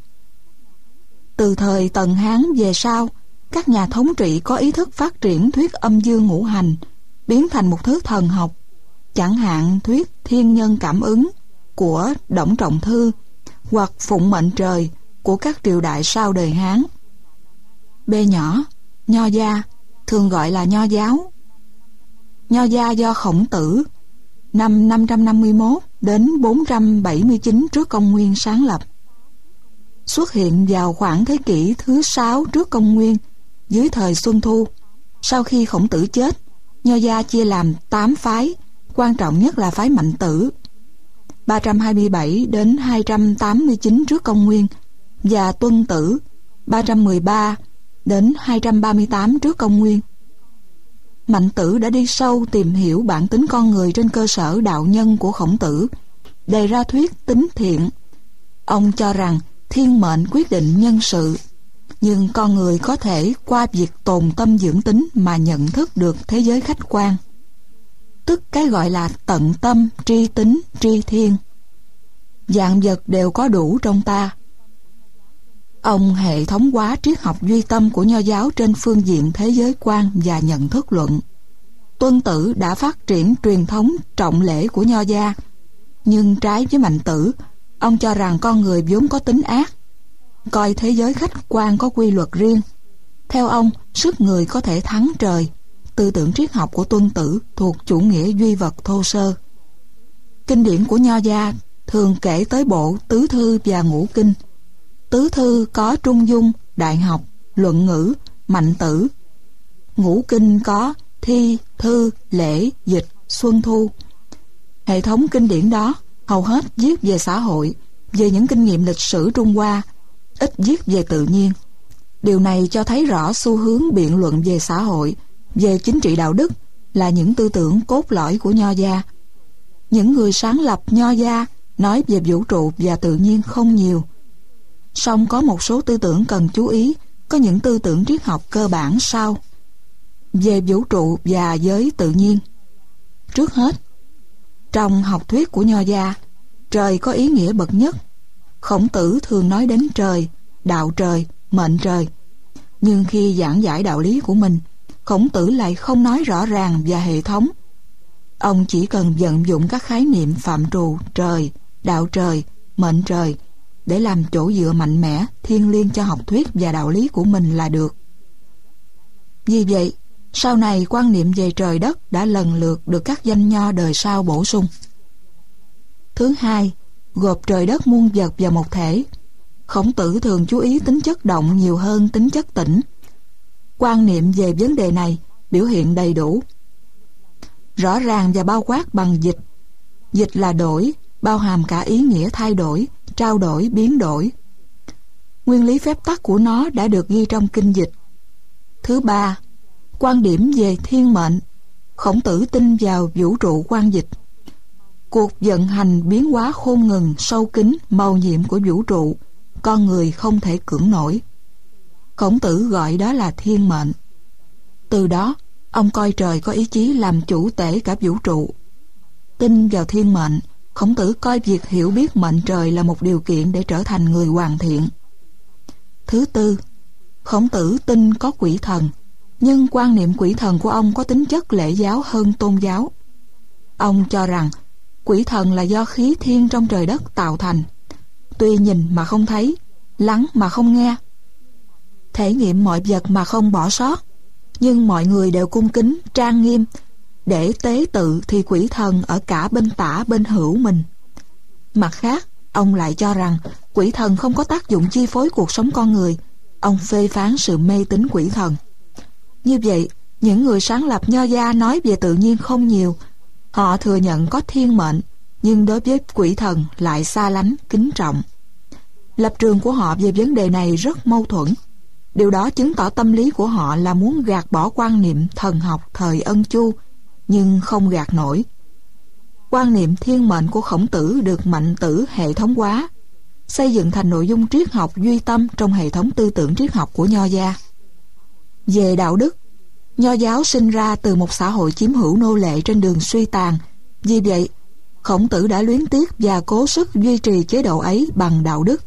[SPEAKER 2] Từ thời Tần Hán về sau, các nhà thống trị có ý thức phát triển thuyết âm dương ngũ hành, biến thành một thứ thần học, chẳng hạn thuyết thiên nhân cảm ứng của Đổng Trọng Thư hoặc phụng mệnh trời của các triều đại sau đời Hán. B nhỏ, Nho gia, thường gọi là Nho giáo. Nho gia do Khổng Tử năm 551 đến 479 trước công nguyên sáng lập. Xuất hiện vào khoảng thế kỷ thứ 6 trước công nguyên dưới thời Xuân Thu. Sau khi Khổng Tử chết, Nho gia chia làm 8 phái, quan trọng nhất là phái Mạnh Tử 327 đến 289 trước công nguyên và Tuân Tử 313 đến 238 trước công nguyên. Mạnh Tử đã đi sâu tìm hiểu bản tính con người trên cơ sở đạo nhân của Khổng Tử, đề ra thuyết tính thiện. Ông cho rằng thiên mệnh quyết định nhân sự, nhưng con người có thể qua việc tồn tâm dưỡng tính mà nhận thức được thế giới khách quan, tức cái gọi là tận tâm, tri tính, tri thiên. Vạn vật đều có đủ trong ta. Ông hệ thống hóa triết học duy tâm của Nho giáo trên phương diện thế giới quan và nhận thức luận. Tuân Tử đã phát triển truyền thống trọng lễ của Nho gia, nhưng trái với Mạnh Tử, ông cho rằng con người vốn có tính ác, coi thế giới khách quan có quy luật riêng. Theo ông, sức người có thể thắng trời, tư tưởng triết học của Tuân Tử thuộc chủ nghĩa duy vật thô sơ. Kinh điển của Nho gia thường kể tới bộ Tứ Thư và Ngũ Kinh. Tứ Thư có Trung Dung, Đại Học, Luận Ngữ, Mạnh Tử. Ngũ Kinh có Thi, Thư, Lễ, Dịch, Xuân Thu. Hệ thống kinh điển đó hầu hết viết về xã hội, về những kinh nghiệm lịch sử Trung Hoa, ít viết về tự nhiên. Điều này cho thấy rõ xu hướng biện luận về xã hội, về chính trị đạo đức là những tư tưởng cốt lõi của Nho gia. Những người sáng lập Nho gia nói về vũ trụ và tự nhiên không nhiều. Song có một số tư tưởng cần chú ý, có những tư tưởng triết học cơ bản sau. Về vũ trụ và giới tự nhiên. Trước hết, trong học thuyết của Nho gia, trời có ý nghĩa bậc nhất. Khổng Tử thường nói đến trời, đạo trời, mệnh trời. Nhưng khi giảng giải đạo lý của mình, Khổng Tử lại không nói rõ ràng và hệ thống. Ông chỉ cần vận dụng các khái niệm phạm trù trời, đạo trời, mệnh trời để làm chỗ dựa mạnh mẽ, thiêng liêng cho học thuyết và đạo lý của mình là được. Vì vậy, sau này quan niệm về trời đất đã lần lượt được các danh nho đời sau bổ sung. Thứ hai, gộp trời đất muôn vật vào một thể. Khổng Tử thường chú ý tính chất động nhiều hơn tính chất tĩnh. Quan niệm về vấn đề này biểu hiện đầy đủ, rõ ràng và bao quát bằng dịch. Dịch là đổi, bao hàm cả ý nghĩa thay đổi, trao đổi, biến đổi. Nguyên lý phép tắc của nó đã được ghi trong kinh dịch. Thứ ba, quan điểm về thiên mệnh. Khổng Tử tin vào vũ trụ quan dịch. Cuộc vận hành biến hóa khôn ngừng, sâu kín, mầu nhiệm của vũ trụ, con người không thể cưỡng nổi. Khổng Tử gọi đó là thiên mệnh. Từ đó, ông coi trời có ý chí làm chủ tể cả vũ trụ. Tin vào thiên mệnh, Khổng Tử coi việc hiểu biết mệnh trời là một điều kiện để trở thành người hoàn thiện. Thứ tư, Khổng Tử tin có quỷ thần, nhưng quan niệm quỷ thần của ông có tính chất lễ giáo hơn tôn giáo. Ông cho rằng quỷ thần là do khí thiên trong trời đất tạo thành, tuy nhìn mà không thấy, lắng mà không nghe, thể nghiệm mọi vật mà không bỏ sót, nhưng mọi người đều cung kính, trang nghiêm. Để tế tự thì quỷ thần ở cả bên tả bên hữu mình. Mặt khác, ông lại cho rằng quỷ thần không có tác dụng chi phối cuộc sống con người. Ông phê phán sự mê tín quỷ thần. Như vậy, những người sáng lập Nho gia nói về tự nhiên không nhiều. Họ thừa nhận có thiên mệnh, nhưng đối với quỷ thần lại xa lánh, kính trọng. Lập trường của họ về vấn đề này rất mâu thuẫn. Điều đó chứng tỏ tâm lý của họ là muốn gạt bỏ quan niệm thần học thời Ân Chu, nhưng không gạt nổi. Quan niệm thiên mệnh của Khổng Tử được Mạnh Tử hệ thống hóa, xây dựng thành nội dung triết học duy tâm trong hệ thống tư tưởng triết học của Nho gia. Về đạo đức, Nho giáo sinh ra từ một xã hội chiếm hữu nô lệ trên đường suy tàn. Vì vậy, Khổng Tử đã luyến tiếc và cố sức duy trì chế độ ấy bằng đạo đức.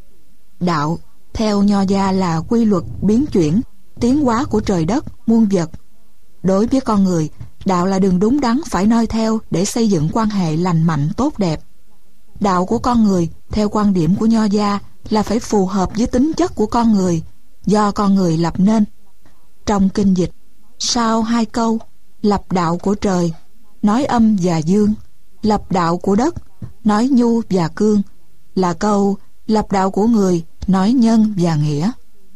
[SPEAKER 2] Đạo, theo Nho gia là quy luật biến chuyển, tiến hóa của trời đất, muôn vật. Đối với con người, đạo là đường đúng đắn phải noi theo để xây dựng quan hệ lành mạnh tốt đẹp. Đạo của con người, theo quan điểm của Nho gia, là phải phù hợp với tính chất của con người, do con người lập nên. Trong kinh dịch, sau hai câu lập đạo của trời, nói âm và dương, lập đạo của đất, nói nhu và cương, là câu lập đạo của người, nói nhân và nghĩa.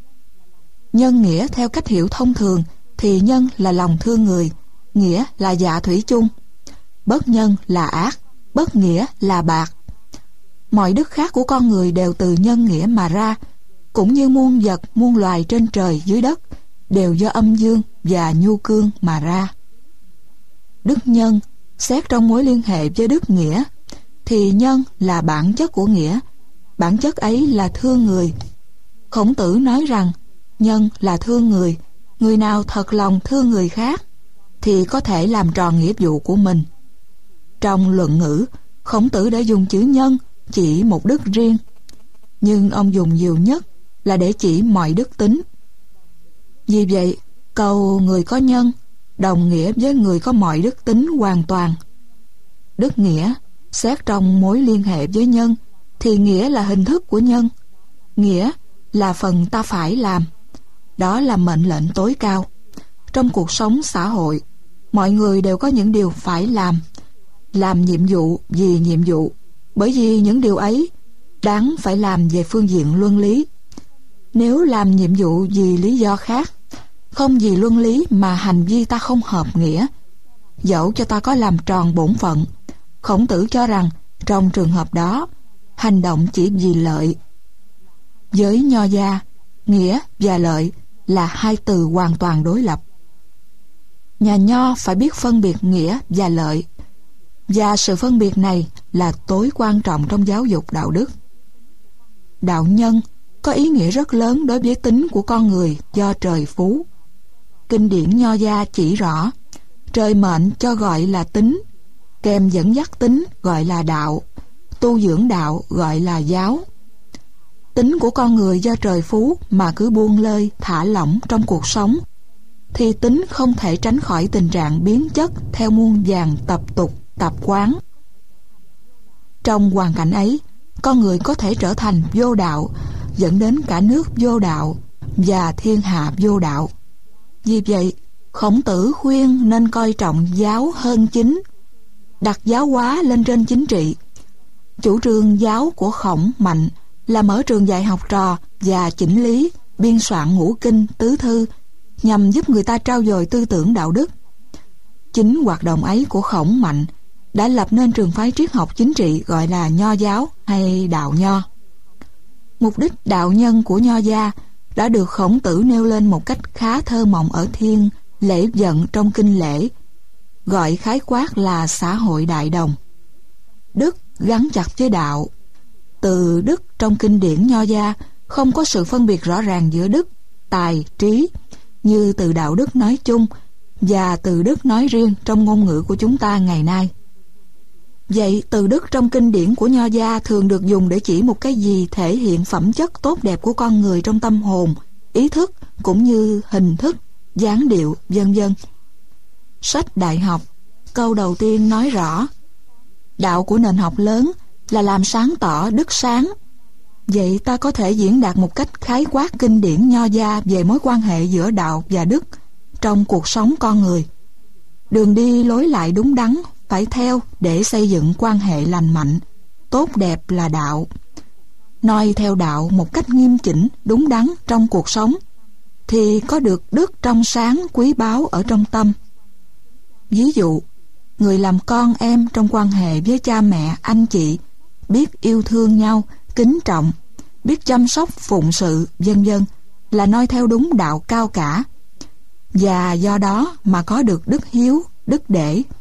[SPEAKER 2] Nhân nghĩa theo cách hiểu thông thường thì nhân là lòng thương người, nghĩa là dạ thủy chung. Bất nhân là ác, bất nghĩa là bạc. Mọi đức khác của con người đều từ nhân nghĩa mà ra, cũng như muôn vật, muôn loài trên trời dưới đất đều do âm dương và nhu cương mà ra. Đức nhân xét trong mối liên hệ với đức nghĩa thì nhân là bản chất của nghĩa, bản chất ấy là thương người. Khổng Tử nói rằng nhân là thương người, người nào thật lòng thương người khác thì có thể làm tròn nghĩa vụ của mình. Trong Luận Ngữ, Khổng Tử đã dùng chữ nhân chỉ một đức riêng, nhưng ông dùng nhiều nhất là để chỉ mọi đức tính. Vì vậy, câu người có nhân đồng nghĩa với người có mọi đức tính hoàn toàn. Đức nghĩa xét trong mối liên hệ với nhân thì nghĩa là hình thức của nhân, nghĩa là phần ta phải làm, đó là mệnh lệnh tối cao. trong cuộc sống xã hội, mọi người đều có những điều phải làm nhiệm vụ vì nhiệm vụ, bởi vì những điều ấy đáng phải làm về phương diện luân lý. Nếu làm nhiệm vụ vì lý do khác, không vì luân lý mà hành vi ta không hợp nghĩa, dẫu cho ta có làm tròn bổn phận, Khổng Tử cho rằng trong trường hợp đó, hành động chỉ vì lợi. Với Nho gia, nghĩa và lợi là hai từ hoàn toàn đối lập. Nhà Nho phải biết phân biệt nghĩa và lợi, và sự phân biệt này là tối quan trọng trong giáo dục đạo đức. Đạo nhân có ý nghĩa rất lớn đối với tính của con người do trời phú. Kinh điển Nho gia chỉ rõ, trời mệnh cho gọi là tính, kèm dẫn dắt tính gọi là đạo, tu dưỡng đạo gọi là giáo. Tính của con người do trời phú mà cứ buông lơi, thả lỏng trong cuộc sống, thì tính không thể tránh khỏi tình trạng biến chất theo muôn vàn tập tục, tập quán. Trong hoàn cảnh ấy, con người có thể trở thành vô đạo, dẫn đến cả nước vô đạo và thiên hạ vô đạo. Vì vậy, Khổng Tử khuyên nên coi trọng giáo hơn chính, đặt giáo hóa lên trên chính trị. Chủ trương giáo của Khổng Mạnh là mở trường dạy học trò và chỉnh lý, biên soạn ngũ kinh, tứ thư, nhằm giúp người ta trau dồi tư tưởng đạo đức. Chính hoạt động ấy của Khổng Mạnh đã lập nên trường phái triết học chính trị gọi là Nho giáo hay Đạo Nho. Mục đích đạo nhân của Nho gia đã được Khổng Tử nêu lên một cách khá thơ mộng ở Thiên Lễ Vận trong Kinh Lễ, gọi khái quát là xã hội đại đồng. Đức gắn chặt với đạo. Từ đức trong kinh điển Nho gia không có sự phân biệt rõ ràng giữa đức, tài, trí như từ đạo đức nói chung và từ đức nói riêng trong ngôn ngữ của chúng ta ngày nay. Vậy từ đức trong kinh điển của Nho gia thường được dùng để chỉ một cái gì thể hiện phẩm chất tốt đẹp của con người trong tâm hồn, ý thức cũng như hình thức, dáng điệu, vân vân. Sách Đại học, câu đầu tiên nói rõ: đạo của nền học lớn là làm sáng tỏ đức sáng. Vậy ta có thể diễn đạt một cách khái quát kinh điển Nho gia về mối quan hệ giữa đạo và đức trong cuộc sống con người. Đường đi lối lại đúng đắn phải theo để xây dựng quan hệ lành mạnh, tốt đẹp là đạo. Noi theo đạo một cách nghiêm chỉnh, đúng đắn trong cuộc sống, thì có được đức trong sáng quý báu ở trong tâm. Ví dụ, người làm con em trong quan hệ với cha mẹ, anh chị, biết yêu thương nhau, kính trọng, biết chăm sóc, phụng sự, vân vân, là noi theo đúng đạo cao cả, và do đó mà có được đức hiếu, đức để.